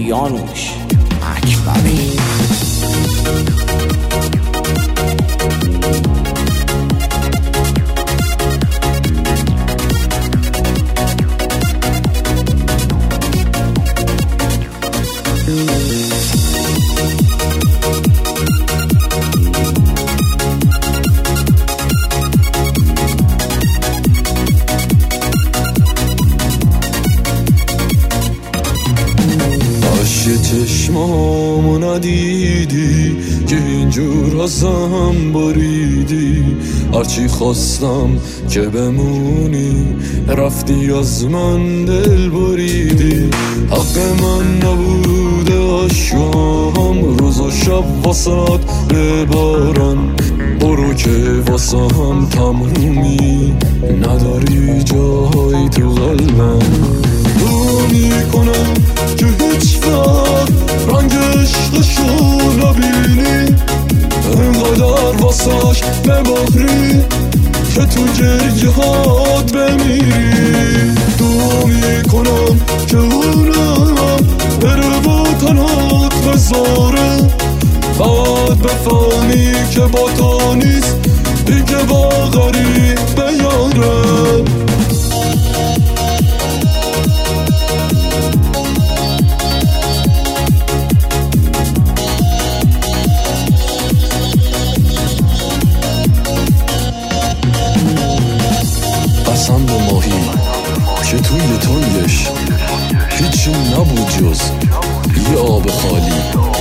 کیانوش اکبری. یه چشمامو ندیدی که اینجور ازم بریدی، هرچی خواستم که بمونی رفتی از من دل بریدی. حق من نبوده عشقام روز و شب واسد ببارن، برو که واسه هم تمومی نداری جای تو قلبم. دعا میکنم که هیچ وقت رنگ عشقشو نبینی، انقدر واسش نباخری که تو گریه هات بمیری. دعا میکنم که اونم بره با تنهات بذاره، فقط بفهمی که با تو نیست دیگه با غریب بیاره. قسم به ماهی که توی تنگش هیچی نبود جز یه آب خالی.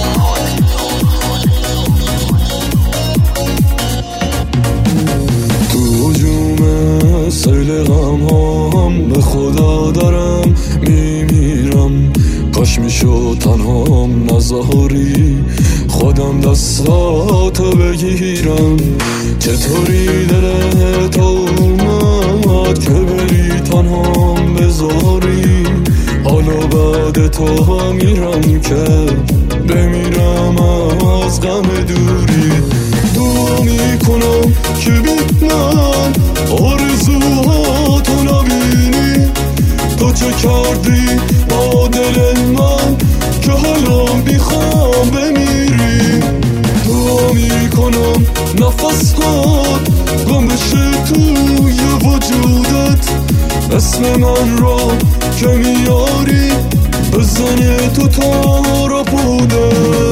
تو هجوم سیل غمهام به خدا دارم میمیرم، کاش میشد تنهام نذاری خودم دستاتو بگیرم. چطوری دلت اومد که بری تنهام بذاری، حالا بعد تو میرم که بمیرم از غم دوری. دعا میکنم که بی من آرزوهاتو نبینی، تو چه کردی با دل من که حالا میخوام بمیری. دعا میکنم نفس هات گم بشه توی وجودت، اسم من را که میاری بزنه تو تارا بوده.